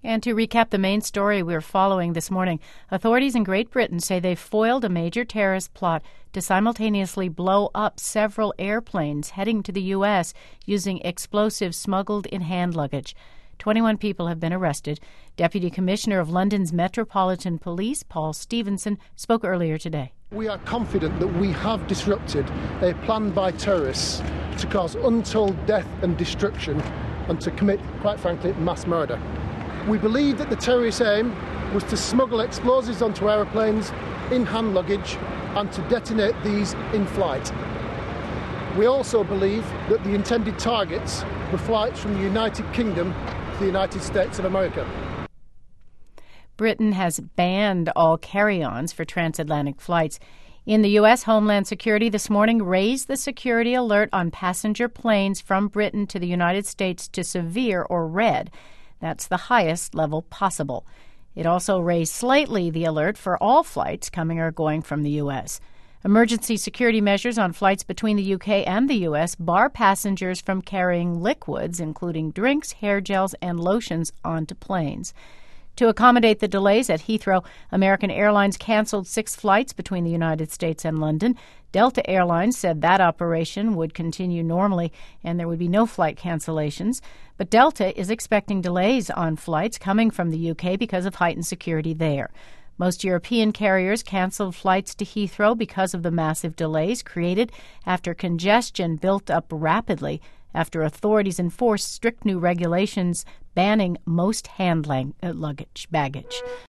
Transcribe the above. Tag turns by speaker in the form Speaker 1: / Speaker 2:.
Speaker 1: And to recap the main story we're following this morning, authorities in Great Britain say they've foiled a major terrorist plot to simultaneously blow up several airplanes heading to the U.S. using explosives smuggled in hand luggage. 21 people have been arrested. Deputy Commissioner of London's Metropolitan Police, Paul Stevenson, spoke earlier today.
Speaker 2: We are confident that we have disrupted a plan by terrorists to cause untold death and destruction and to commit, quite frankly, mass murder. We believe that the terrorist aim was to smuggle explosives onto aeroplanes in hand luggage and to detonate these in flight. We also believe that the intended targets were flights from the United Kingdom to the United States of America.
Speaker 1: Britain has banned all carry-ons for transatlantic flights. In the U.S., Homeland Security this morning raised the security alert on passenger planes from Britain to the United States to severe or red. That's the highest level possible. It also raised slightly the alert for all flights coming or going from the U.S. Emergency security measures on flights between the U.K. and the U.S. bar passengers from carrying liquids, including drinks, hair gels, and lotions, onto planes. To accommodate the delays at Heathrow, American Airlines canceled 6 flights between the United States and London. Delta Airlines said that operation would continue normally and there would be no flight cancellations. But Delta is expecting delays on flights coming from the UK because of heightened security there. Most European carriers canceled flights to Heathrow because of the massive delays created after congestion built up rapidly after authorities enforced strict new regulations banning most hand baggage.